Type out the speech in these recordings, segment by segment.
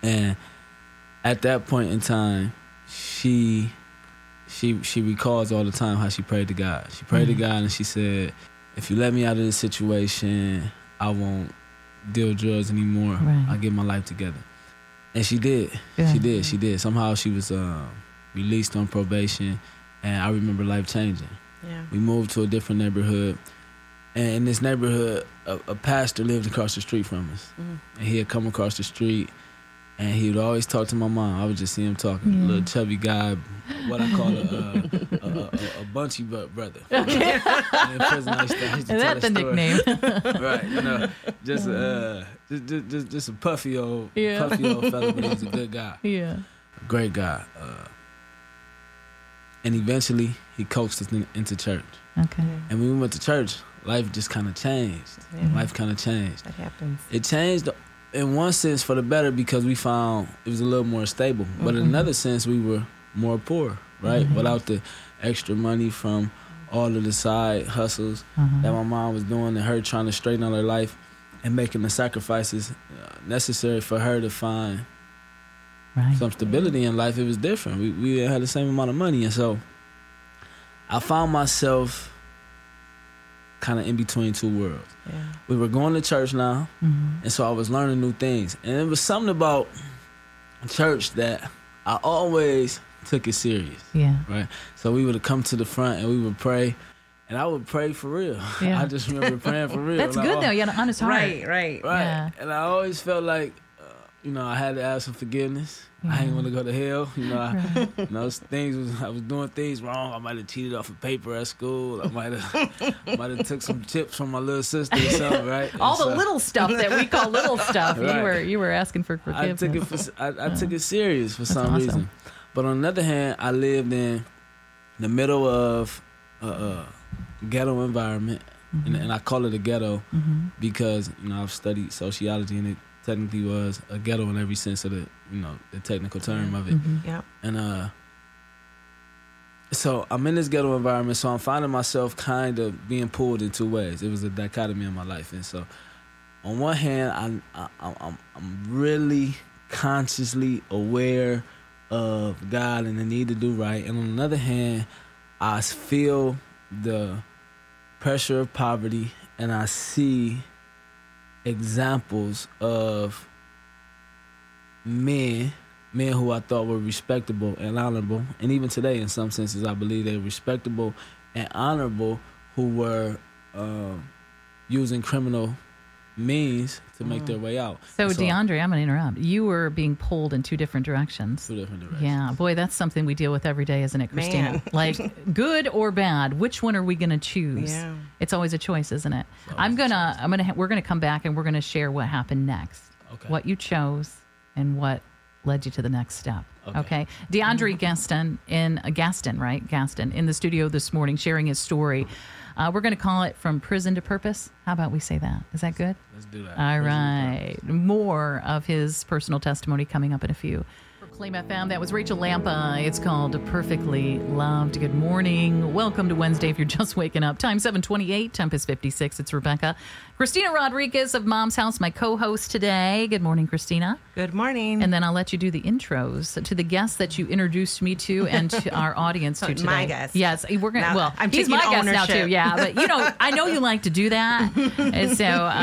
And at that point in time, she recalls all the time how she prayed to God. She prayed to God and she said, if you let me out of this situation, I won't deal drugs anymore. Right. I'll get my life together. And she did. Yeah. She did. Somehow she was released on probation, and I remember life changing. Yeah. We moved to a different neighborhood, and in this neighborhood, a pastor lived across the street from us. And he had come across the street, and he would always talk to my mom. I would just see him talking. A little chubby guy, what I call a bunchy brother. Okay. In prison, I used to Is tell that the story. nickname? Right, just a puffy old fella, but he's a good guy. Yeah. Great guy. And eventually, he coaxed us into church. Okay. And when we went to church, life just kind of changed. Life kind of changed. That happens. It changed in one sense for the better because we found it was a little more stable. But in another sense, we were more poor, right? Without the extra money from all of the side hustles that my mom was doing and her trying to straighten out her life and making the sacrifices necessary for her to find some stability in life. It was different. We didn't have the same amount of money. And so I found myself kind of in between two worlds. Yeah. We were going to church now, and so I was learning new things. And it was something about church that I always took it serious. Yeah. Right? So we would come to the front and we would pray, and I would pray for real. Yeah. I just remember praying for real. That's good, though. You had an honest heart. Right. Yeah. And I always felt like, I had to ask for forgiveness. I didn't want to go to hell. I was doing things wrong. I might have cheated off a paper at school. I might have took some chips from my little sister or something, right? All the little stuff that we call little stuff. Right. You were asking for forgiveness. I took it serious for some awesome. reason. But on the other hand, I lived in the middle of a ghetto environment, and I call it a ghetto because I've studied sociology, and it technically was a ghetto in every sense of the technical term of it. Yeah. And so I'm in this ghetto environment, so I'm finding myself kind of being pulled in two ways. It was a dichotomy in my life. And so on one hand, I'm really consciously aware of God and the need to do right. And on the other hand, I feel the pressure of poverty, and I see examples of men who I thought were respectable and honorable, and even today in some senses I believe they're respectable and honorable, who were using criminal means to make their way out. So DeAndre, I'm going to interrupt. You were being pulled in two different directions. Two different directions. Yeah, boy, that's something we deal with every day, isn't it, Christina? Man. Like, good or bad, which one are we going to choose? Yeah. It's always a choice, isn't it? We're gonna come back and we're gonna share what happened next, what you chose, and what led you to the next step. Okay. DeAndre Gaston in the studio this morning, sharing his story. We're going to call it From Prison to Purpose. How about we say that? Is that good? Let's do that. All right. More of his personal testimony coming up in a few. Claim FM. That was Rachel Lampa. It's called Perfectly Loved. Good morning. Welcome to Wednesday if you're just waking up. Time 7:28. Temp is 56. It's Rebecca. Christina Rodriguez of Mom's House, my co-host today. Good morning, Christina. Good morning. And then I'll let you do the intros to the guests that you introduced me to and to our audience to today. My guest. Yes, we're gonna. Now, well, I'm he's my taking guest now ownership. too. Yeah, but I know you like to do that, and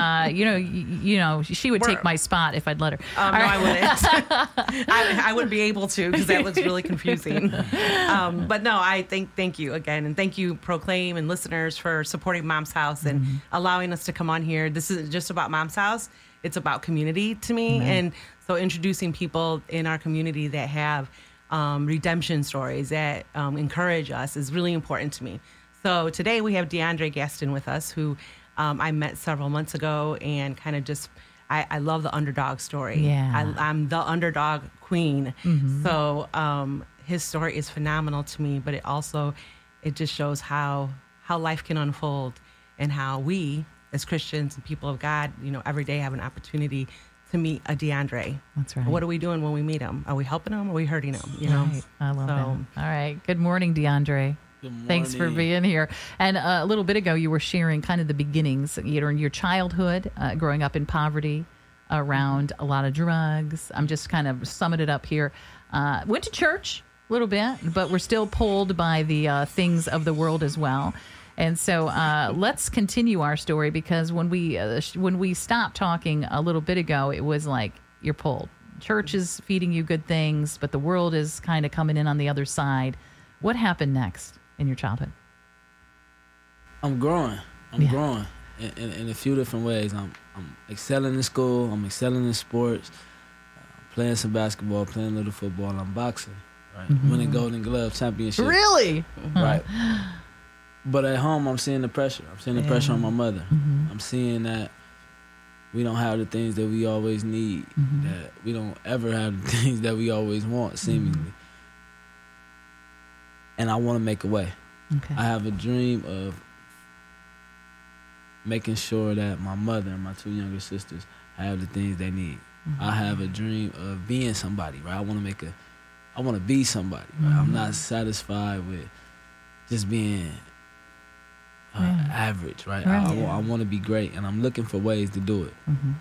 so she would take my spot if I'd let her. No, I wouldn't. I wouldn't be able to, because that was really confusing. But no, I thank you again, and thank you, Proclaim and listeners, for supporting Mom's House and allowing us to come on here. This isn't just about Mom's House; it's about community to me, and so introducing people in our community that have redemption stories that encourage us is really important to me. So today we have DeAndre Gaston with us, who I met several months ago, and kind of just. I love the underdog story. Yeah. I'm the underdog queen. So his story is phenomenal to me, but it just shows how life can unfold, and how we as Christians and people of God, every day have an opportunity to meet a DeAndre. That's right. What are we doing when we meet him? Are we helping him? Or are we hurting him? Right. I love that. All right. Good morning, DeAndre. Good morning. Thanks for being here. And a little bit ago, you were sharing kind of the beginnings, your childhood, growing up in poverty, around a lot of drugs. I'm just kind of summing it up here. Went to church a little bit, but we're still pulled by the things of the world as well. And so let's continue our story, because when we stopped talking a little bit ago, it was like you're pulled. Church is feeding you good things, but the world is kind of coming in on the other side. What happened next in your childhood? I'm growing. I'm growing in a few different ways. I'm excelling in school. I'm excelling in sports. Playing some basketball, playing a little football. I'm boxing. Right, winning Golden Glove championship. Really? Right. But at home, I'm seeing the pressure. I'm seeing the pressure on my mother. I'm seeing that we don't have the things that we always need. That we don't ever have the things that we always want, seemingly. And I want to make a way. Okay. I have a dream of making sure that my mother and my two younger sisters have the things they need. I have a dream of being somebody, right? I want to be somebody, right? I'm not satisfied with just being average, right? I want to be great, and I'm looking for ways to do it.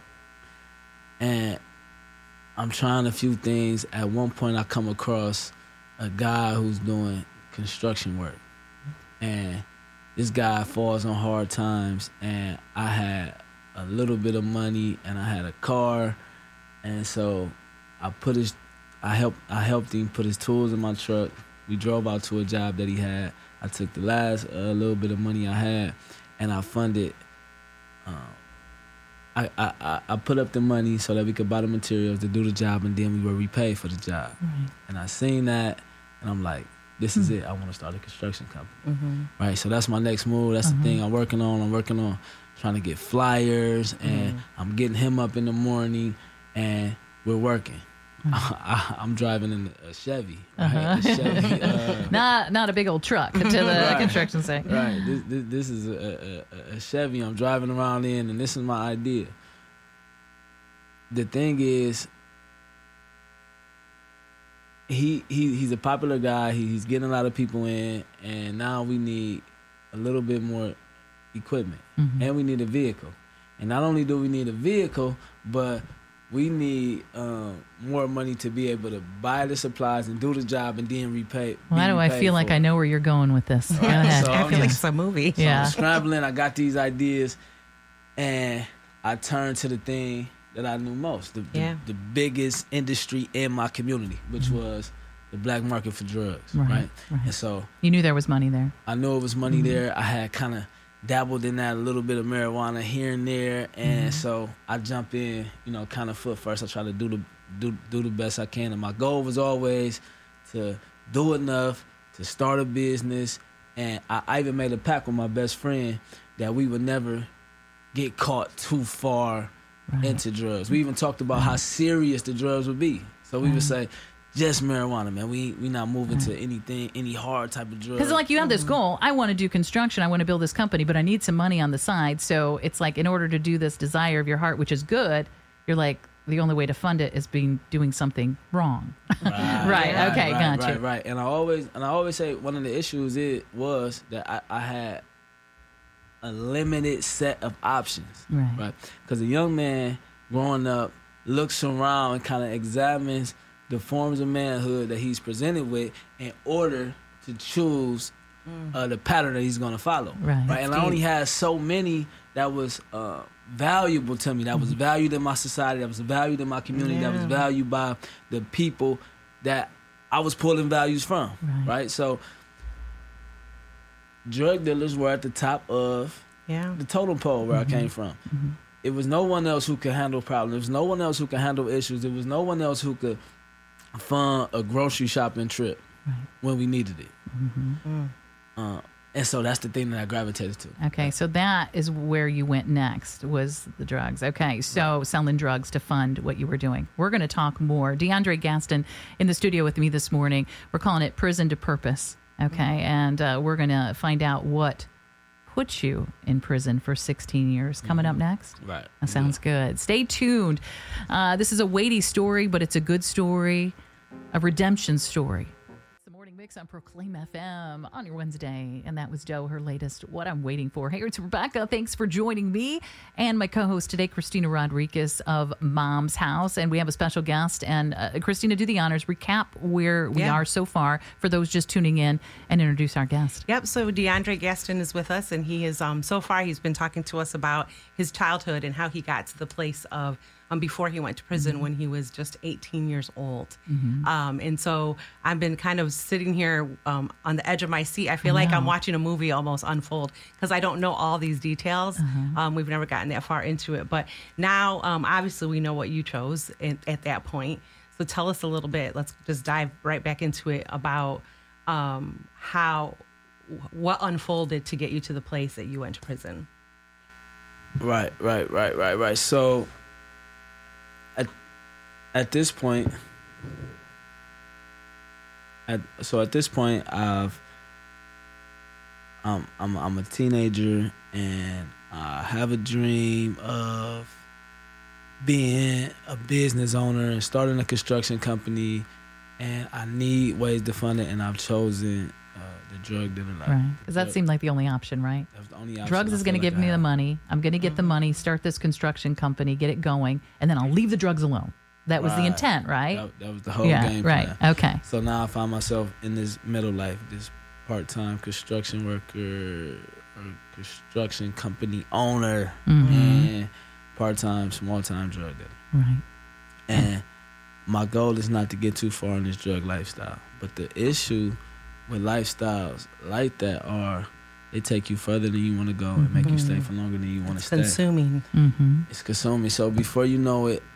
And I'm trying a few things. At one point, I come across a guy who's doing construction work, and this guy falls on hard times, and I had a little bit of money, and I had a car, and so I helped him put his tools in my truck. We drove out to a job that he had. I took the last little bit of money I had, and I funded. I put up the money so that we could buy the materials to do the job, and then we were repaid for the job. And I seen that, and I'm like, this is it. I want to start a construction company. Right, so that's my next move. That's the thing I'm working on trying to get flyers, and I'm getting him up in the morning, and we're working. I'm driving in a Chevy, right? A Chevy, not a big old truck to the construction site. Right. This is a Chevy I'm driving around in, and this is my idea. The thing is, he's a popular guy. He's getting a lot of people in, and now we need a little bit more equipment, and we need a vehicle. And not only do we need a vehicle, but we need more money to be able to buy the supplies and do the job and then repay. Why do I feel like I know where you're going with this? Go ahead. So I feel like it's a movie. So I'm scrambling. I got these ideas, and I turned to the thing that I knew most, the biggest industry in my community, which was the black market for drugs, right? And so you knew there was money there. I knew it was money there. I had kind of dabbled in that, a little bit of marijuana here and there, and so I jump in, kind of foot first. I try to do the best I can, and my goal was always to do enough to start a business. And I even made a pact with my best friend that we would never get caught too far into drugs. We even talked about how serious the drugs would be. So we would say, just marijuana, man. We not moving to anything, any hard type of drug. Because like you have this goal, I want to do construction, I want to build this company, but I need some money on the side. So it's like, in order to do this desire of your heart, which is good, you're like, the only way to fund it is doing something wrong. Right. Okay. Gotcha. Right. And I always say one of the issues was that I had a limited set of options. Right. Because a young man growing up looks around and kind of examines the forms of manhood that he's presented with in order to choose the pattern that he's going to follow. Right. And I only had so many that was valuable to me, that was valued in my society, that was valued in my community, that was valued by the people that I was pulling values from. Right. So drug dealers were at the top of the totem pole where I came from. It was no one else who could handle problems. There was no one else who could handle issues. There was no one else who could fund a grocery shopping trip when we needed it. And so that's the thing that I gravitated to. Okay, so that is where you went next, was the drugs. Okay, so selling drugs to fund what you were doing. We're going to talk more. DeAndre Gaston in the studio with me this morning. We're calling it Prison to Purpose. Okay, and we're going to find out what put you in prison for 16 years. Coming up next. Right. That sounds good. Stay tuned. This is a weighty story, but it's a good story, a redemption story. It's the Morning Mix. Mix on Proclaim FM on your Wednesday. And that was Doe, her latest What I'm Waiting For. Hey, it's Rebecca. Thanks for joining me and my co-host today, Christina Rodriguez of Mom's House. And we have a special guest. And Christina, do the honors. Recap where we are so far for those just tuning in and introduce our guest. Yep. So DeAndre Gaston is with us, and he is so far he's been talking to us about his childhood and how he got to the place of before he went to prison when he was just 18 years old. And so I've been kind of sitting here on the edge of my seat. I feel like I'm watching a movie almost unfold because I don't know all these details. We've never gotten that far into it. But now, obviously, we know what you chose at that point. So tell us a little bit. Let's just dive right back into it about what unfolded to get you to the place that you went to prison. Right. So at this point, I'm a teenager, and I have a dream of being a business owner and starting a construction company, and I need ways to fund it, and I've chosen the drug dealer life. Right, because that seemed like the only option, right? That was the only option. Drugs is going to give me the money. I'm going to get the money, start this construction company, get it going, and then I'll leave the drugs alone. That was the intent, right? That was the whole game plan. Right, okay. So now I find myself in this middle life, this part-time construction worker or construction company owner and part-time, small-time drug dealer. Right. And my goal is not to get too far in this drug lifestyle. But the issue with lifestyles like that are they take you further than you want to go and make you stay for longer than you want to stay. Consuming. It's consuming. So before you know it,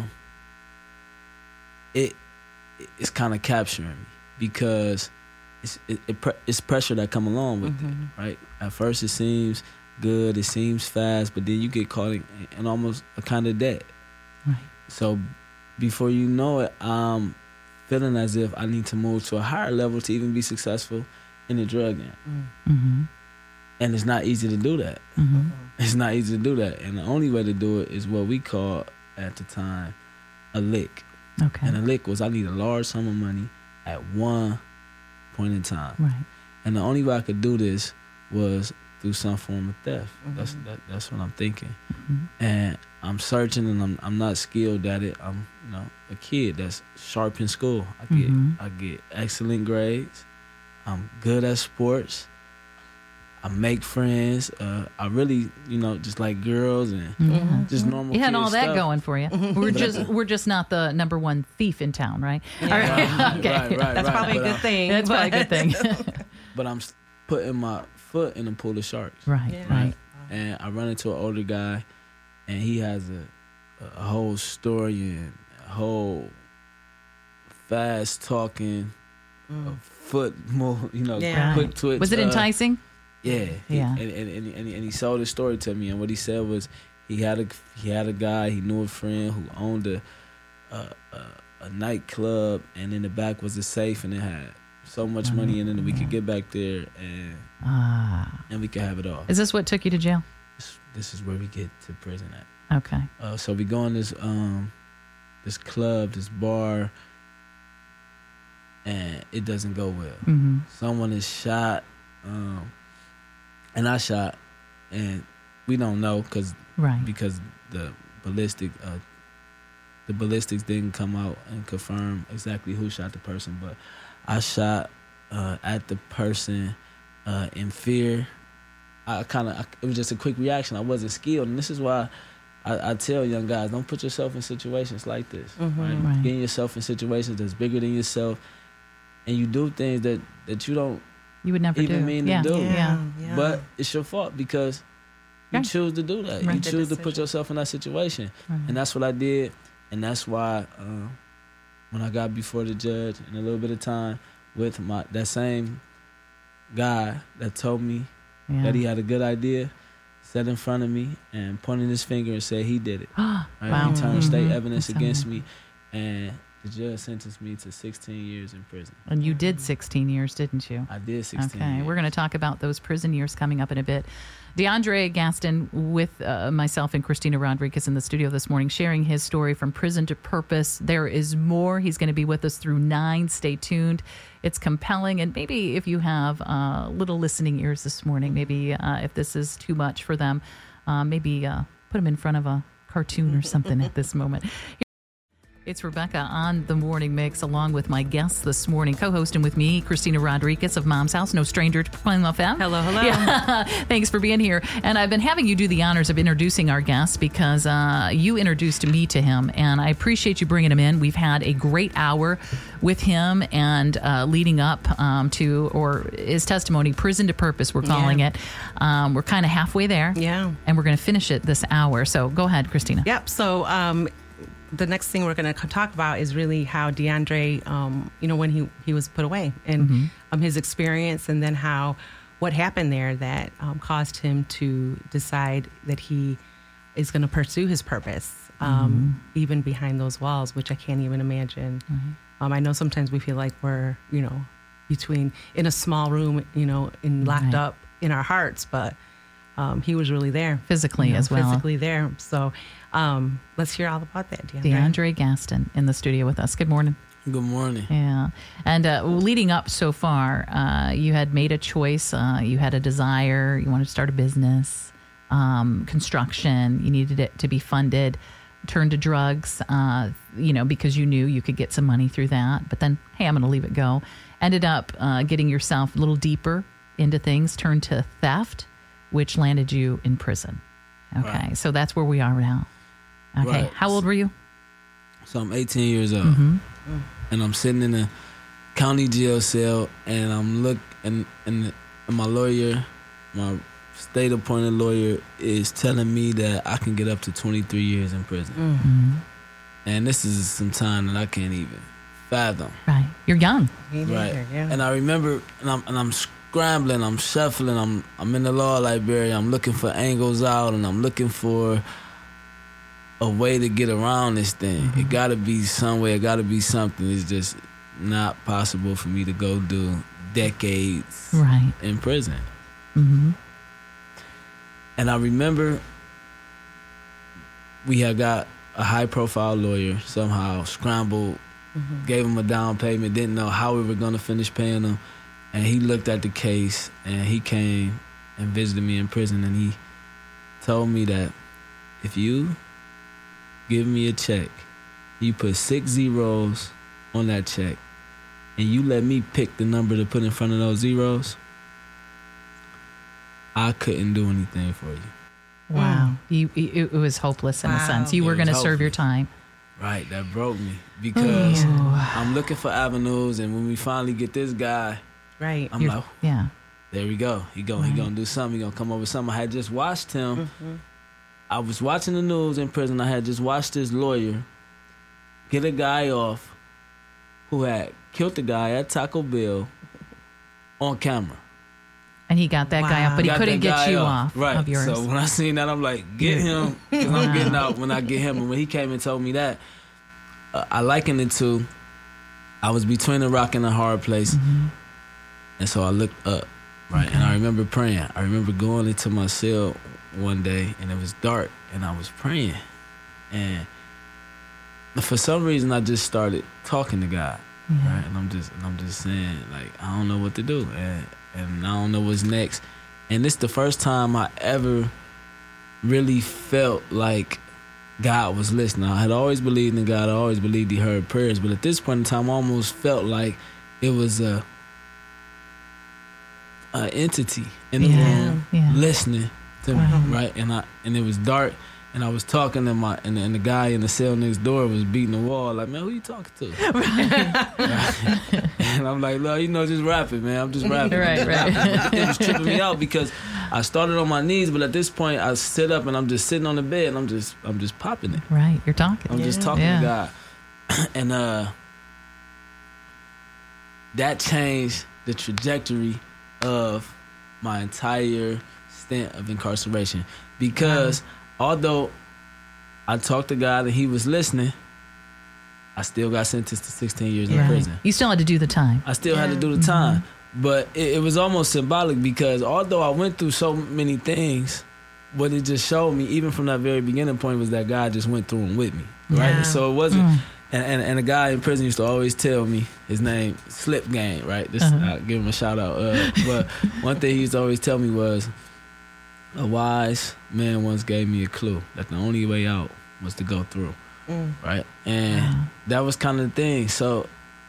it's kind of capturing me because it's pressure that come along with it, right? At first it seems good, it seems fast, but then you get caught in almost a kind of debt. Right. So before you know it, I'm feeling as if I need to move to a higher level to even be successful in the drug game. And it's not easy to do that. It's not easy to do that. And the only way to do it is what we called at the time a lick. Okay. And a lick was I need a large sum of money at one point in time. Right. And the only way I could do this was through some form of theft. That's what I'm thinking. And I'm searching, and I'm not skilled at it. I'm a kid that's sharp in school. I get excellent grades. I'm good at sports. I make friends. I really, just like girls and just normal. You had all that stuff. going for you. We're just not the number one thief in town, right? Yeah. All right. Okay. That's probably a good thing. That's probably a good thing. But I'm putting my foot in the pool of sharks. Right. Yeah. Right. And I run into an older guy, and he has a whole story and a whole fast talking, foot move, quick twitch. Was it enticing? Yeah. Yeah. And he sold his story to me, and what he said was he had a guy, he knew a friend who owned a nightclub, and in the back was a safe, and it had so much money in it that we could get back there and we could have it all. Is this what took you to jail? This is where we get to prison at. Okay. So we go in this club, this bar, and it doesn't go well. Someone is shot, and I shot, and we don't know because the ballistics didn't come out and confirm exactly who shot the person, but I shot at the person in fear. It was just a quick reaction. I wasn't skilled, and this is why I tell young guys, don't put yourself in situations like this. Right? Getting yourself in situations that's bigger than yourself, and you do things that you would never even mean to do. Yeah. But it's your fault because you choose to do that. Right. You choose to put yourself in that situation, and that's what I did, and that's why when I got before the judge in a little bit of time with that same guy that told me that he had a good idea, sat in front of me and pointed his finger and said he did it. Wow. He turned state evidence against me, and the judge sentenced me to 16 years in prison. And you did 16 years, didn't you? I did 16 Okay, years. we're going to talk about those prison years coming up in a bit. DeAndre Gaston with myself and Christina Rodriguez in the studio this morning, sharing his story from prison to purpose. There is more. He's going to be with us through 9. Stay tuned. It's compelling. And maybe if you have little listening ears this morning, maybe if this is too much for them, maybe put them in front of a cartoon or something at this moment. It's Rebecca on The Morning Mix, along with my guests this morning, co-hosting with me, Christina Rodriguez of Mom's House, no stranger to Proclaim FM. Hello, hello. Yeah. Thanks for being here. And I've been having you do the honors of introducing our guest because you introduced me to him, and I appreciate you bringing him in. We've had a great hour with him and leading up to, or his testimony, Prison to Purpose, we're calling it. We're kind of halfway there. Yeah. And we're going to finish it this hour. So go ahead, Christina. Yep. So the next thing we're going to talk about is really how DeAndre, when he was put away and his experience, and then what happened there that caused him to decide that he is going to pursue his purpose, even behind those walls, which I can't even imagine. I know sometimes we feel like we're, in a small room, and locked up in our hearts, but he was really there. Physically as well. Physically there. So let's hear all about that, DeAndre. DeAndre Gaston in the studio with us. Good morning. Good morning. Yeah. And leading up so far, you had made a choice. You had a desire. You wanted to start a business, construction. You needed it to be funded. Turned to drugs, because you knew you could get some money through that. But then, hey, I'm going to leave it go. Ended up getting yourself a little deeper into things. Turned to theft, which landed you in prison. Okay. Right. So that's where we are now. Okay. Right. How old were you? So I'm 18 years old, and I'm sitting in a county jail cell, and I'm and my lawyer, my state-appointed lawyer, is telling me that I can get up to 23 years in prison, and this is some time that I can't even fathom. Right. You're young. Right. And I remember, and I'm scrambling, I'm shuffling, I'm in the law library, I'm looking for angles out, and I'm looking for a way to get around this thing. It gotta be some way, it gotta be something. It's just not possible for me to go do decades in prison. And I remember we had got a high profile lawyer, somehow scrambled, gave him a down payment, didn't know how we were gonna finish paying him. And he looked at the case, and he came and visited me in prison, and he told me that if you give me a check, you put 6 zeros on that check, and you let me pick the number to put in front of those zeros, I couldn't do anything for you. Wow. It was hopeless in a sense. You were going to serve your time. Right. That broke me because I'm looking for avenues, and when we finally get this guy, I'm like, there we go. He gonna do something. He gonna come up with something. I had just watched him. I was watching the news in prison. I had just watched this lawyer get a guy off who had killed the guy at Taco Bell on camera. And he got that guy up, but he couldn't get you off of yours. So when I seen that, I'm like, get him, because I'm getting out when I get him. And when he came and told me that, I likened it to, I was between a rock and a hard place. And so I looked up, and I remember praying. I remember going into my cell one day, and it was dark, and I was praying. And for some reason, I just started talking to God, right? And I'm just saying, like, I don't know what to do, and I don't know what's next. And this is the first time I ever really felt like God was listening. I had always believed in God. I always believed He heard prayers, but at this point in time, I almost felt like it was a entity in the room listening to me, right? And it was dark, and I was talking to and the guy in the cell next door was beating the wall, like, man, who you talking to? And I'm like, no, just rapping, man. I'm just rapping. Right. It was tripping me out because I started on my knees, but at this point I sit up and I'm just sitting on the bed and I'm just popping it. Right, you're talking. I'm just talking to God, and that changed the trajectory of my entire stint of incarceration, because although I talked to God and He was listening, I still got sentenced to 16 years in prison. You still had to do the time. I still had to do the time. But it was almost symbolic because although I went through so many things, what it just showed me, even from that very beginning point, was that God just went through them with me, right? Yeah. So it wasn't, and a guy in prison used to always tell me, his name, Slip Gang, right? This I'll give him a shout out. But one thing he used to always tell me was, a wise man once gave me a clue that the only way out was to go through, right? And that was kind of the thing. So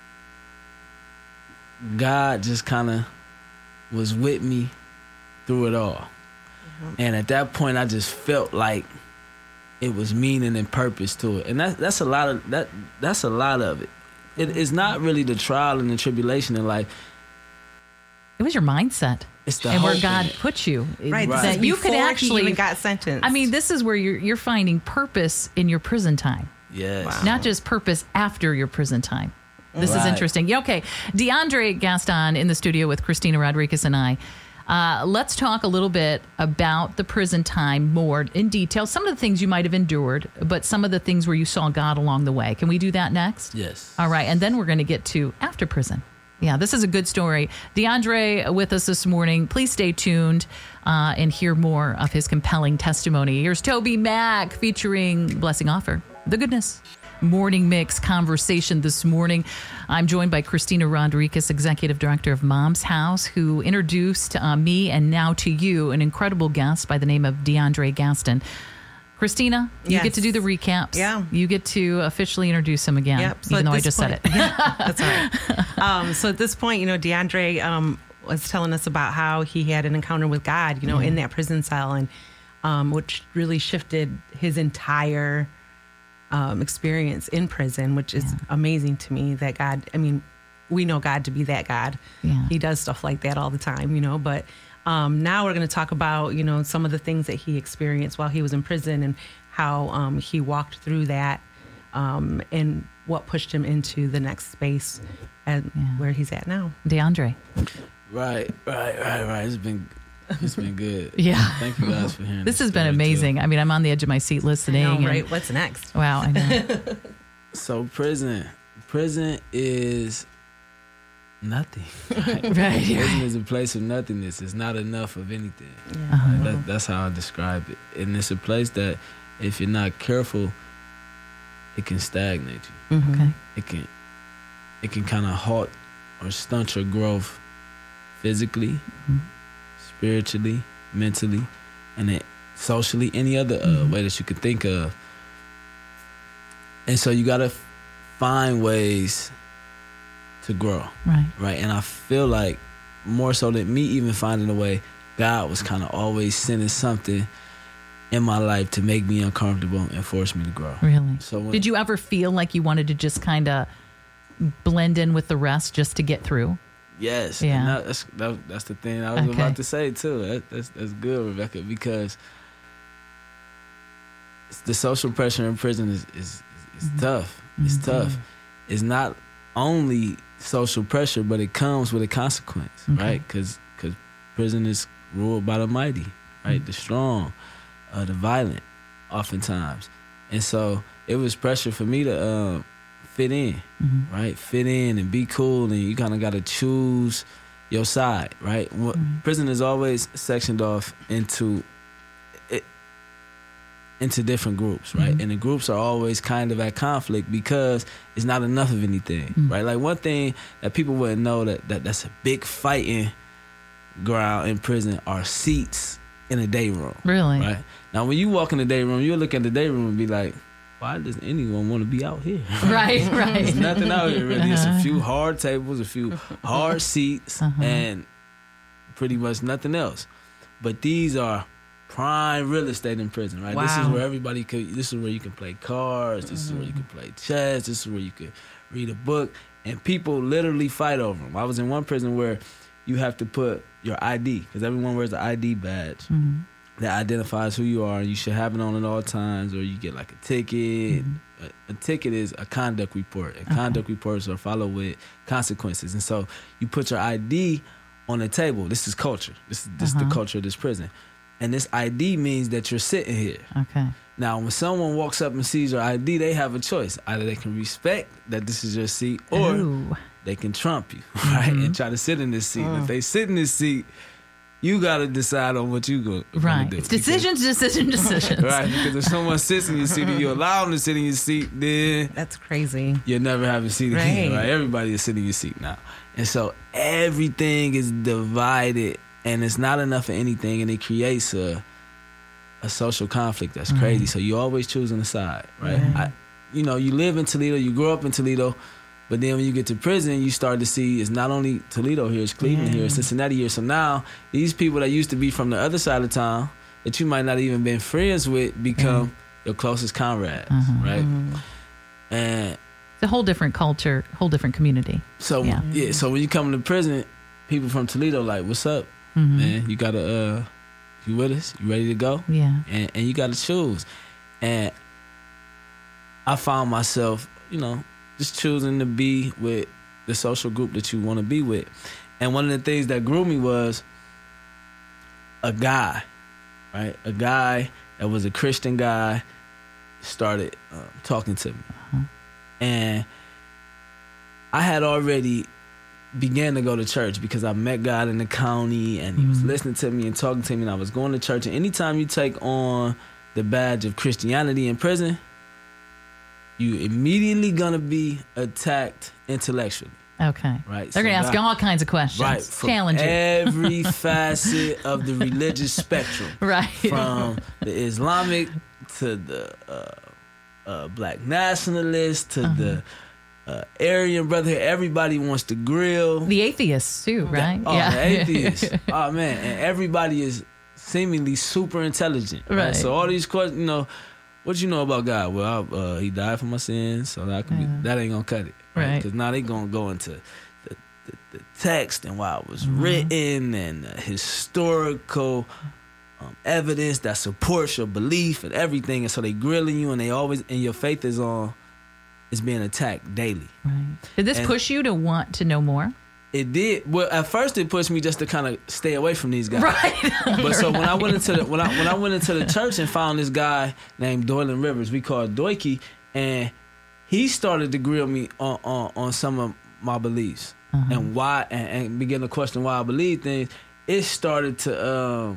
God just kind of was with me through it all. And at that point, I just felt like it was meaning and purpose to it. And that's a lot of that. That's a lot of it. It's not really the trial and the tribulation in life. It was your mindset. It's the and where hope God in it. put you. Right. That you could actually even got sentenced. I mean, this is where you're finding purpose in your prison time. Yes. Wow. Not just purpose after your prison time. This is Right. interesting. Yeah, okay. DeAndre Gaston in the studio with Christina Rodriguez and I. Let's talk a little bit about the prison time more in detail. Some of the things you might have endured, but some of the things where you saw God along the way. Can we do that next? Yes. All right. And then we're going to get to after prison. Yeah, this is a good story. DeAndre with us this morning. Please stay tuned and hear more of his compelling testimony. Here's Toby Mac featuring Blessing Offer, The Goodness. Morning Mix conversation this morning. I'm joined by Christina Rodriguez, Executive Director of Mom's House, who introduced me and now to you an incredible guest by the name of DeAndre Gaston. Christina, you Yes. get to do the recaps. Yeah. You get to officially introduce him again, Yep. So even at though I this just said point- it. That's all right. So at this point, DeAndre was telling us about how he had an encounter with God, in that prison cell, and which really shifted his entire experience in prison, which is amazing to me that God, we know God to be that God. Yeah. He does stuff like that all the time, but now we're going to talk about, some of the things that he experienced while he was in prison and how he walked through that and what pushed him into the next space and where he's at now. DeAndre. Right. It's been good. Yeah. Thank you guys for hearing This the has been story, amazing. too. I mean, I'm on the edge of my seat listening. I know, and- right? What's next? Wow, I know. So prison is nothing. Right. Prison is a place of nothingness. It's not enough of anything. That's how I describe it. And it's a place that if you're not careful, it can stagnate you. Okay. It can kind of halt or stunt your growth physically, spiritually, mentally, and then socially, any other way that you could think of. And so you got to find ways to grow. Right. And I feel like more so than me even finding a way, God was kind of always sending something in my life to make me uncomfortable and force me to grow. Really? So Did you ever feel like you wanted to just kind of blend in with the rest just to get through? Yes. Yeah. And that's the thing I was about to say too. That's good, Rebecca, because the social pressure in prison is tough. It's tough. It's not only social pressure, but it comes with a consequence, right? Because prison is ruled by the mighty, right? The strong, the violent, oftentimes. And so it was pressure for me to fit in, right? Fit in and be cool, and you kind of got to choose your side, right? Prison is always sectioned off into different groups, right? And the groups are always kind of at conflict because it's not enough of anything, right? Like one thing that people wouldn't know that's a big fighting ground in prison are seats in a day room. Really? Right? Now, when you walk in the day room, you'll look at the day room and be like, why does anyone want to be out here? Right. There's nothing out here, really. It's a few hard tables, a few hard seats, and pretty much nothing else. But these are prime real estate in prison, right? Wow. This is where this is where you can play cards, this is where you can play chess, this is where you can read a book, and people literally fight over them. I was in one prison where you have to put your ID, because everyone wears an ID badge that identifies who you are, and you should have it on at all times, or you get like a ticket. A ticket is a conduct report, and conduct reports are followed with consequences. And so you put your ID on the table. This is culture. This is the culture of this prison. And this ID means that you're sitting here. Okay. Now, when someone walks up and sees your ID, they have a choice. Either they can respect that this is your seat, or they can trump you, right? And try to sit in this seat. If they sit in this seat, you got to decide on what you going to do. Right. It's decisions. Right. Because if someone sits in your seat and you allow them to sit in your seat, then that's crazy. You'll never have a seat again, right? Everybody is sitting in your seat now. And so everything is divided, and it's not enough of anything, and it creates a social conflict that's crazy. So you always choosing a side, right? You live in Toledo, you grow up in Toledo, but then when you get to prison, you start to see it's not only Toledo here, it's Cleveland here, it's Cincinnati here. So now these people that used to be from the other side of town that you might not even been friends with become your closest comrades, right? And it's a whole different culture, whole different community. So so when you come to prison, people from Toledo like, what's up, man? You gotta you with us? You ready to go? Yeah. And you gotta choose. And I found myself, just choosing to be with the social group that you want to be with. And one of the things that grew me was a guy, right? A guy that was a Christian guy started talking to me. And I had already began to go to church because I met God in the county, and he was listening to me and talking to me, and I was going to church. And anytime you take on the badge of Christianity in prison, you immediately gonna be attacked intellectually. Okay. Right. They're gonna ask you all kinds of questions. Right. Challenge you. Every facet of the religious spectrum. Right. From the Islamic to the Black nationalist to the Aryan brother. Everybody wants to grill. The atheists too, right? The atheists. Oh man, and everybody is seemingly super intelligent. Right. So all these questions, what you know about God? Well, he died for my sins, so that that ain't gonna cut it, right? Because now they gonna go into the text and why it was written and historical evidence that supports your belief and everything. And so they grilling you, and they always, and your faith is being attacked daily. Right. Did this push you to want to know more? It did. Well, at first it pushed me just to kind of stay away from these guys. Right. But so when I went into the when I went into the church and found this guy named Doylan Rivers, we call it Doiky, and he started to grill me on some of my beliefs and why, and begin to question why I believe things. It started to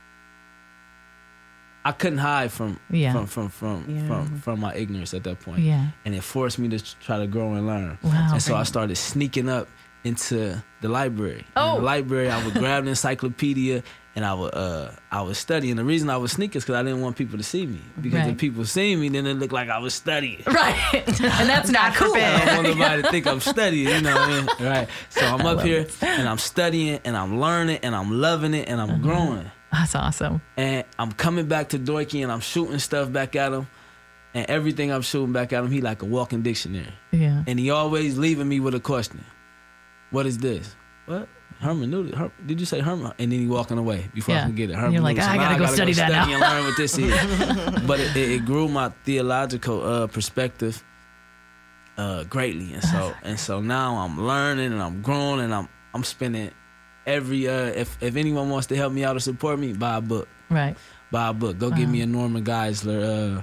I couldn't hide from my ignorance at that point. Yeah. And it forced me to try to grow and learn. Wow. And so I started sneaking up into the library. Oh. In the library, I would grab the encyclopedia and I would study. And the reason I would sneak is because I didn't want people to see me. Because if people see me, then it looked like I was studying. Right. And that's not cool. I don't want nobody to think I'm studying, you know what I mean? Right. So I'm up here and I'm studying and I'm learning and I'm loving it and I'm growing. That's awesome. And I'm coming back to Doiky and I'm shooting stuff back at him. And everything I'm shooting back at him, he like a walking dictionary. Yeah. And he always leaving me with a question. What is this? What? Hermeneutic. Did you say Herman? And then he walking away before I can get it. You're like, I gotta go study that now. And learn what this is. But it grew my theological perspective greatly. And so now I'm learning and I'm growing and I'm spending every if anyone wants to help me out or support me, buy a book. Right. Buy a book. Go get me a Norman Geisler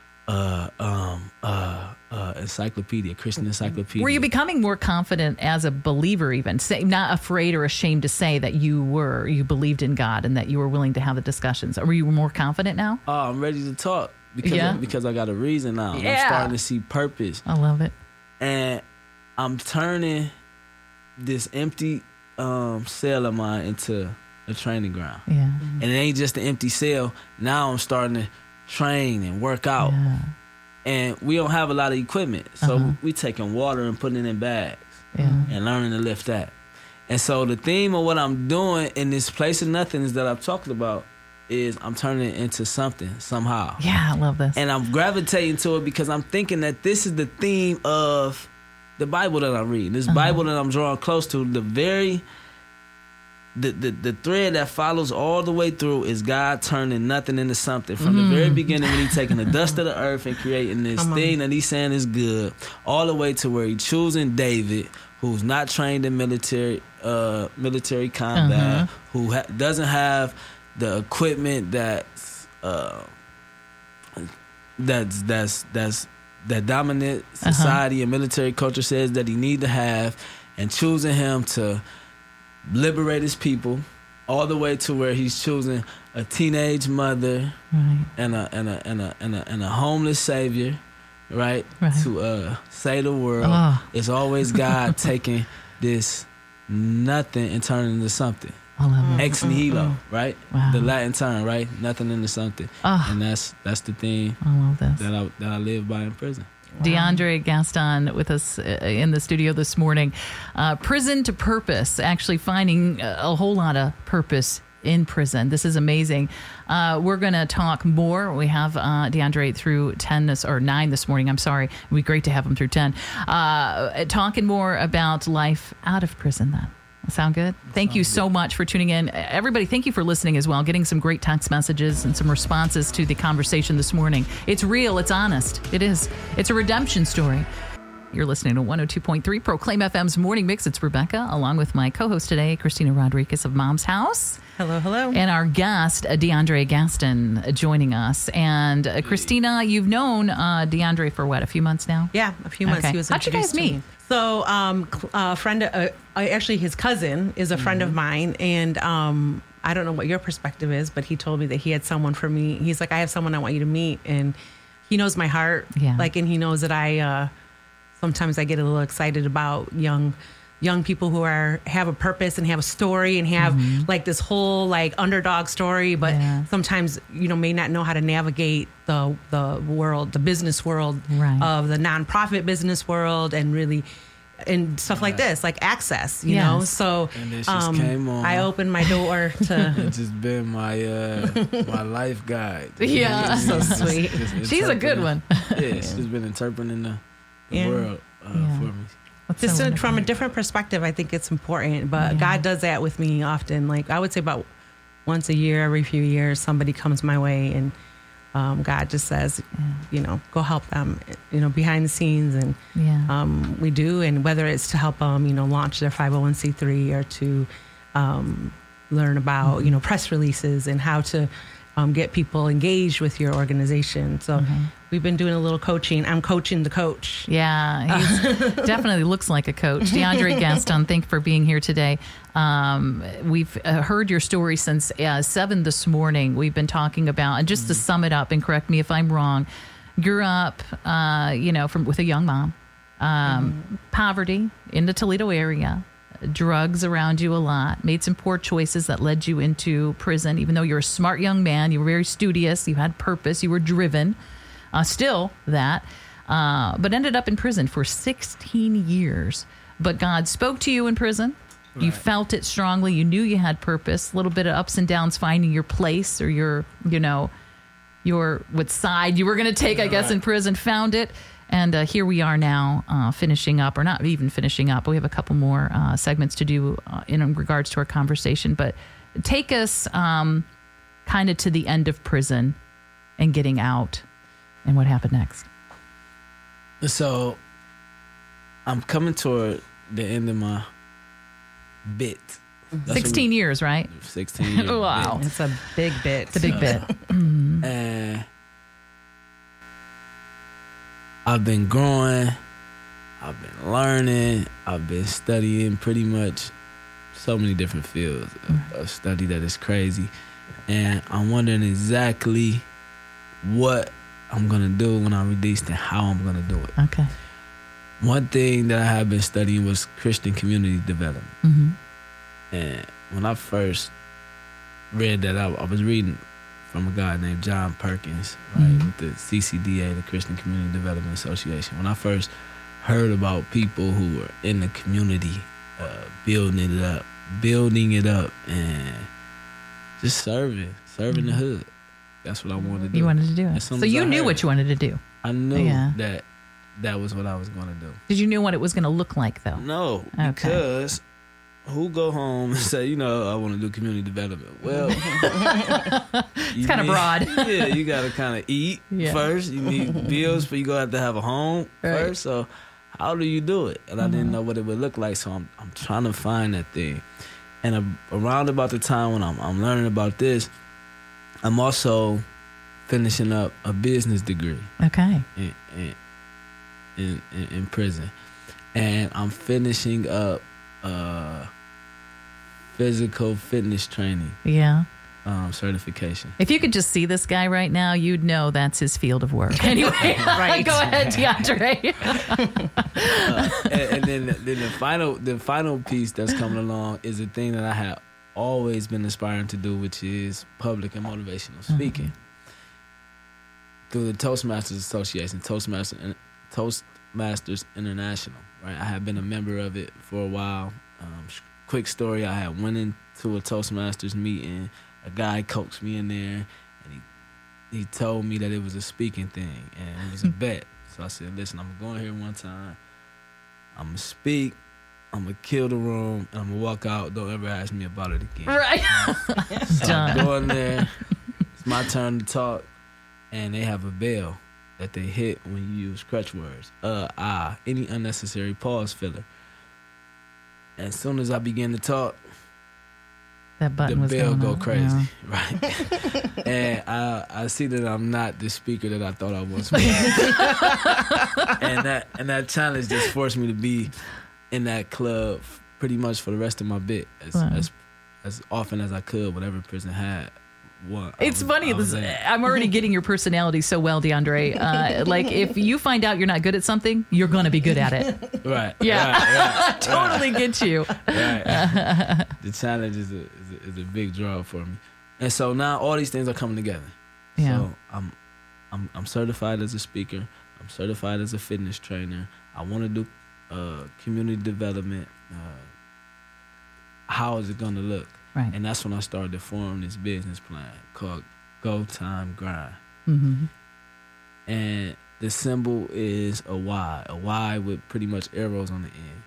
encyclopedia, Christian encyclopedia. Were you becoming more confident as a believer, even not afraid or ashamed to say that you believed in God and that you were willing to have the discussions? Were you more confident now? Oh, I'm ready to talk because I got a reason now. Yeah. I'm starting to see purpose. I love it. And I'm turning this empty cell of mine into a training ground. Yeah. And it ain't just an empty cell. Now I'm starting to train and work out. Yeah. And we don't have a lot of equipment. So we taking water and putting it in bags and learning to lift that. And so the theme of what I'm doing in this place of nothingness that I've talked about is I'm turning it into something somehow. Yeah, I love this. And I'm gravitating to it because I'm thinking that this is the theme of the Bible that I'm reading. This Bible that I'm drawing close to, the thread that follows all the way through is God turning nothing into something. From the very beginning when he's taking the dust of the earth and creating this thing that he's saying is good, all the way to where he's choosing David, who's not trained in military combat, who doesn't have the equipment that dominant society and military culture says that he need to have, and choosing him to liberate his people, all the way to where he's choosing a teenage mother and a homeless savior, right? To save the world. It's always God taking this nothing and turning into something. Ex nihilo, right? Wow. The Latin term, right? Nothing into something, and that's the thing that I live by in prison. DeAndre Gaston with us in the studio this morning. Prison to purpose, actually finding a whole lot of purpose in prison. This is amazing. We're going to talk more. We have DeAndre through 9 this morning. I'm sorry. It'd be great to have him through 10. Talking more about life out of prison then. Sound good? Thank you so much for tuning in. Everybody, thank you for listening as well, getting some great text messages and some responses to the conversation this morning. It's real. It's honest. It is. It's a redemption story. You're listening to 102.3 Proclaim FM's Morning Mix. It's Rebecca, along with my co-host today, Christina Rodriguez of Mom's House. Hello, hello. And our guest, DeAndre Gaston, joining us. And Christina, you've known DeAndre for what, a few months now? Yeah, a few months. Okay. He was How'd you guys meet? So, a friend, actually his cousin is a friend of mine, and I don't know what your perspective is, but he told me that he had someone for me. He's like, I have someone I want you to meet, and he knows my heart, and he knows that I sometimes I get a little excited about young people who have a purpose and have a story and have like this whole like underdog story, but sometimes may not know how to navigate the world, the business world of the nonprofit business world, and really and stuff like this, like access, you know. So and this just came on. I opened my door to. It's just been my my life guide. Yeah, so sweet. She's a good one. Yeah, she's been interpreting the world for me. Just from a different perspective, I think it's important. But God does that with me often. Like I would say about once a year, every few years, somebody comes my way, and God just says, go help them, behind the scenes, and we do. And whether it's to help them, launch their 501c3 or to learn about, press releases and how to get people engaged with your organization. So we've been doing a little coaching. I'm coaching the coach. Yeah, he definitely looks like a coach. DeAndre Gaston, thank you for being here today. We've heard your story since 7 this morning. We've been talking about, and just to sum it up, and correct me if I'm wrong, grew up, with a young mom, poverty in the Toledo area, drugs around you a lot, made some poor choices that led you into prison. Even though you're a smart young man, you were very studious, you had purpose, you were driven, still that, but ended up in prison for 16 years. But God spoke to you in prison. Right. You felt it strongly. You knew you had purpose, a little bit of ups and downs, finding your place or your what side you were going to take, I guess, in prison, found it. And here we are now finishing up, or not even finishing up. We have a couple more segments to do in regards to our conversation. But take us kind of to the end of prison and getting out and what happened next. So I'm coming toward the end of my bit. 16 years, right? 16 years. Wow. It's a big bit. It's a big bit. And I've been growing, I've been learning, I've been studying pretty much so many different fields of study that is crazy. And I'm wondering exactly what I'm going to do when I'm released and how I'm going to do it. Okay. One thing that I have been studying was Christian community development. And when I first read that, I was reading from a guy named John Perkins, right, with the CCDA, the Christian Community Development Association. When I first heard about people who were in the community, building it up, and just serving the hood. That's what I wanted to do. You wanted to do it. So you knew what you wanted to do. I knew that was what I was going to do. Did you know what it was going to look like, though? No, because who go home and say, I want to do community development? Well, it's kind of broad. Yeah, you got to kind of eat first. You need bills, but you going to have to have a home first. So how do you do it? And I didn't know what it would look like, so I'm trying to find that thing. And around about the time when I'm learning about this, I'm also finishing up a business degree. Okay. In prison, and I'm finishing up physical fitness training. Yeah. Certification. If you could just see this guy right now, you'd know that's his field of work. Anyway, right. Go ahead, DeAndre. And then the final piece that's coming along is a thing that I have always been aspiring to do, which is public and motivational speaking. Through the Toastmasters Association, Toastmasters International, right? I have been a member of it for a while. Quick story, I had went into a Toastmasters meeting. A guy coaxed me in there, and he told me that it was a speaking thing, and it was a bet. So I said, listen, I'm going here one time. I'm going to speak. I'm going to kill the room, and I'm going to walk out. Don't ever ask me about it again. Right. So I'm going there. It's my turn to talk, and they have a bell that they hit when you use crutch words. Any unnecessary pause filler. And as soon as I begin to talk, that button the bell go on. crazy, Yeah. right? And I see that I'm not the speaker that I thought I was. and that challenge just forced me to be in that club pretty much for the rest of my bit, as often as I could, whatever prison had. It's funny. I'm already getting your personality so well, DeAndre. Like, if you find out you're not good at something, you're going to be good at it. Right. Yeah. Right, totally get you. Right. The challenge is a big draw for me. And so now all these things are coming together. Yeah. So I'm certified as a speaker. I'm certified as a fitness trainer. I want to do community development. How is it going to look? Right. And that's when I started to form this business plan called Go Time Grind. Mm-hmm. And the symbol is a Y with pretty much arrows on the end.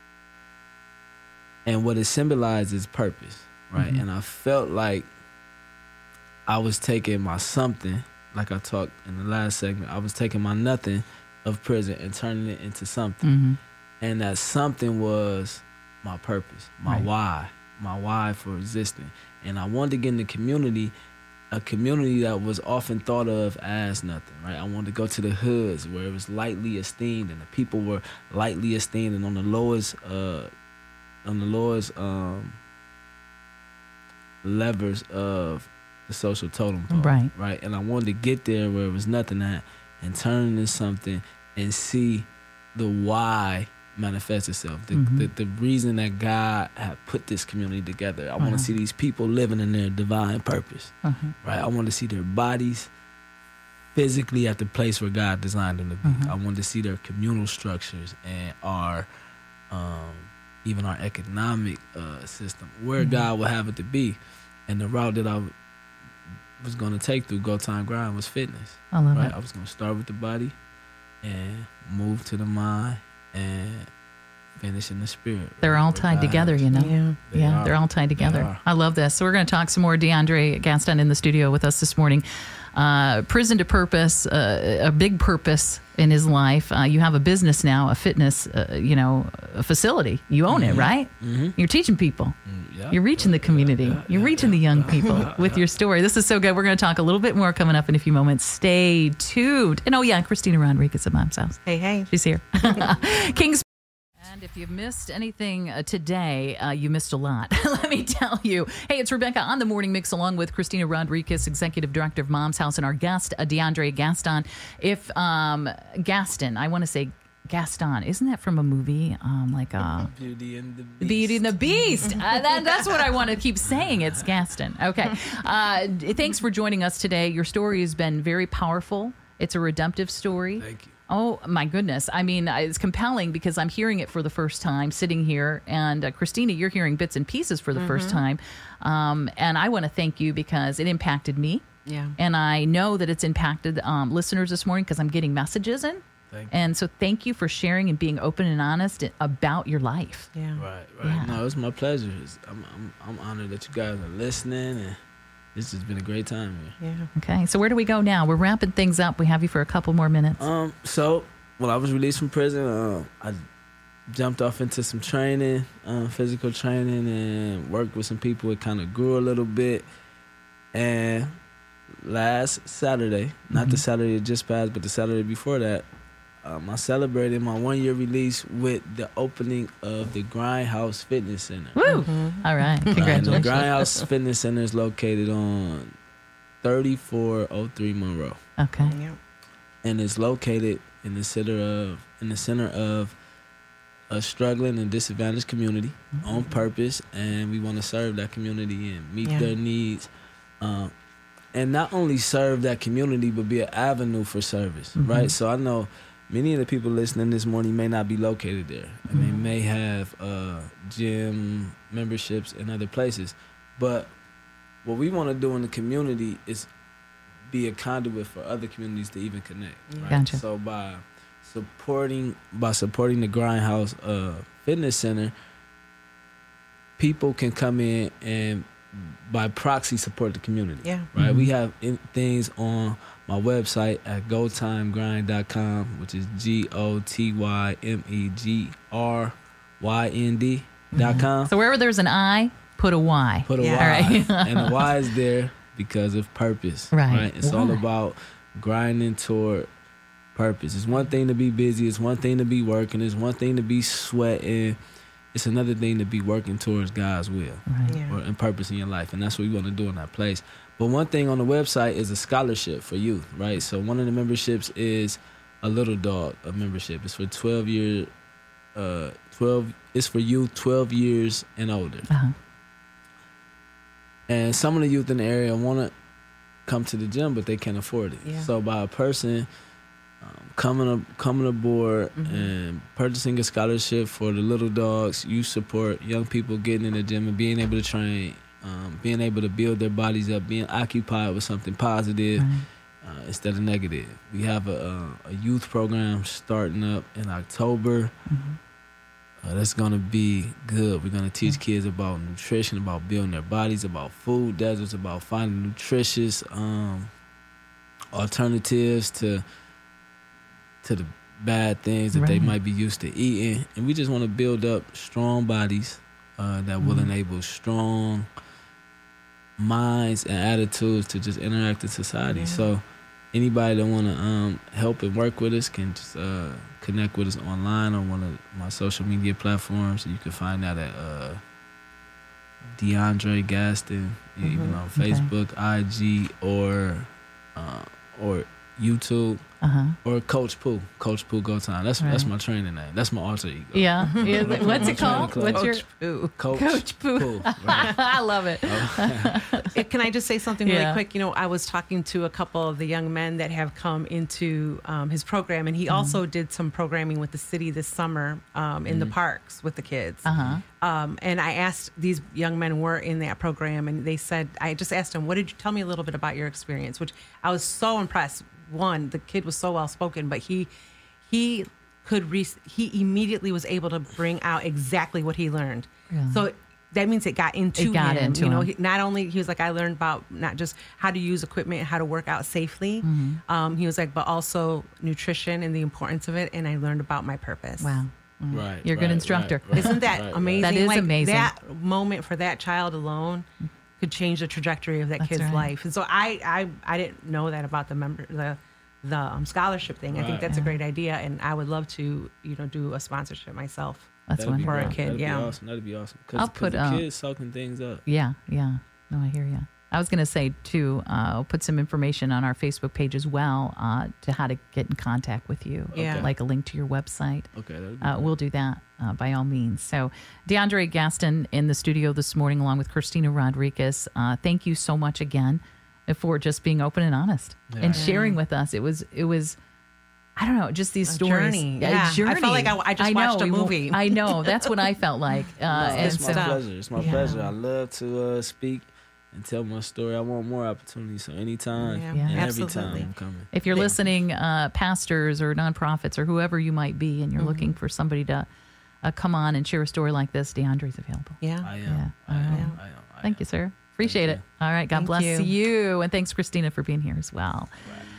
And what it symbolizes is purpose, right? Mm-hmm. And I felt like I was taking my something, like I talked in the last segment, I was taking my nothing of prison and turning it into something. Mm-hmm. And that something was my purpose, my why. My why for existing. And I wanted to get in the community, a community that was often thought of as nothing, right? I wanted to go to the hoods where it was lightly esteemed and the people were lightly esteemed and on the lowest levers of the social totem pole, right? And I wanted to get there where it was nothing at and turn into something and see the why manifest itself. The reason that God had put this community together. I want to see these people living in their divine purpose, right? I want to see their bodies physically at the place where God designed them to be. I want to see their communal structures and our even our economic system where God would have it to be. And the route that I was going to take through Go Time Grind was fitness. I love it. I was going to start with the body and move to the mind and finish in the spirit. They're all tied together, you know? Yeah, they're all tied together. I love this. So we're going to talk some more. DeAndre Gaston in the studio with us this morning. Prison to purpose, a big purpose in his life. You have a business now, a fitness, a facility. You own it, right? Mm-hmm. You're teaching people. You're reaching the community. You're reaching the young people with your story. This is so good. We're going to talk a little bit more coming up in a few moments. Stay tuned. And Christina Rodriguez at Mom's House. Hey. She's here. Kings. And if you've missed anything today, you missed a lot. Let me tell you. Hey, it's Rebecca on the Morning Mix along with Christina Rodriguez, Executive Director of Mom's House, and our guest, DeAndre Gaston. If Gaston, I want to say Gaston, isn't that from a movie? Beauty and the Beast. Beauty and the Beast. That's what I want to keep saying. It's Gaston. Okay. Thanks for joining us today. Your story has been very powerful. It's a redemptive story. Thank you. Oh, my goodness. I mean, it's compelling because I'm hearing it for the first time sitting here. And Christina, you're hearing bits and pieces for the first time. And I want to thank you because it impacted me. Yeah. And I know that it's impacted listeners this morning because I'm getting messages in. And so thank you for sharing and being open and honest about your life. Yeah. Right. Yeah. No, it's my pleasure. I'm honored that you guys are listening, and this has been a great time here. Yeah. Okay. So where do we go now? We're wrapping things up. We have you for a couple more minutes. So when I was released from prison, I jumped off into some training, physical training, and worked with some people. It kind of grew a little bit, and last Saturday, not the Saturday that just passed, but the Saturday before that, I celebrated my 1-year release with the opening of the Grindhouse Fitness Center. Woo! All right. Congratulations. The Grindhouse Fitness Center is located on 3403 Monroe. Okay. And it's located in the center of a struggling and disadvantaged community on purpose, and we want to serve that community and meet their needs. And not only serve that community, but be an avenue for service, right? So I know many of the people listening this morning may not be located there, and they may have gym memberships in other places. But what we want to do in the community is be a conduit for other communities to even connect. Right? Gotcha. So by supporting the Grindhouse Fitness Center, people can come in and by proxy support the community. Yeah. Right. We have things on my website at GoTimeGrind.com, which is GOTYMEGRYND.com. So wherever there's an I, put a Y. Put a Y. All right. And the Y is there because of purpose. Right. It's all about grinding toward purpose. It's one thing to be busy. It's one thing to be working. It's one thing to be sweating. It's another thing to be working towards God's will and purpose in your life. And that's what we want to do in that place. But one thing on the website is a scholarship for youth, right? So one of the memberships is a Little Dog, a membership. It's for 12 years, it's for youth 12 years and older. And some of the youth in the area want to come to the gym, but they can't afford it. Yeah. So by a person coming aboard and purchasing a scholarship for the Little Dogs, you support young people getting in the gym and being able to train, being able to build their bodies up, being occupied with something positive instead of negative. We have a youth program starting up in October. That's going to be good. We're going to teach kids about nutrition, about building their bodies, about food deserts, about finding nutritious alternatives to the bad things that they might be used to eating. And we just want to build up strong bodies that will enable strong minds and attitudes to just interact in society. So anybody that want to help and work with us can just connect with us online on one of my social media platforms. You can find that at DeAndre Gaston, even on Facebook, IG, or YouTube. Or Coach Pooh. Coach Pooh Go Time. That's my training name. That's my alter ego. Yeah. What's it called? What's your Coach Pooh. Right. I love it. Can I just say something really quick? You know, I was talking to a couple of the young men that have come into his program, and he also did some programming with the city this summer in the parks with the kids. And I asked, these young men were in that program, and they said, I just asked them, what did you tell me a little bit about your experience? Which I was so impressed. One, the kid was so well spoken, but he immediately was able to bring out exactly what he learned. Really? So that means it got into him. You know, not only he was like, I learned about not just how to use equipment and how to work out safely. He was like, but also nutrition and the importance of it, and I learned about my purpose. Wow. Right. You're a good instructor. Isn't that amazing? That is amazing. That moment for that child alone could change the trajectory of that kid's life. And so I didn't know that about the scholarship thing. I think that's a great idea, and I would love to do a sponsorship myself. That's wonderful for a kid. That'd be awesome. I'll put the kids soaking things up. Yeah. No, I hear you. I was going to say too, I'll put some information on our Facebook page as well to how to get in contact with you. Like a link to your website. Okay. We'll do that by all means. So DeAndre Gaston in the studio this morning along with Christina Rodriguez. Thank you so much again for just being open and honest and sharing with us. It was I don't know, just these stories. Journey. A journey. I felt like I just watched a movie. I know. That's what I felt like. It's my pleasure. It's my pleasure. I love to speak and tell my story. I want more opportunities. So anytime and every time I'm coming. If you're listening, pastors or nonprofits or whoever you might be, and you're looking for somebody to come on and share a story like this, DeAndre's available. I am. Thank you, sir. Appreciate it. All right. God bless you. And thanks, Christina, for being here as well. Right.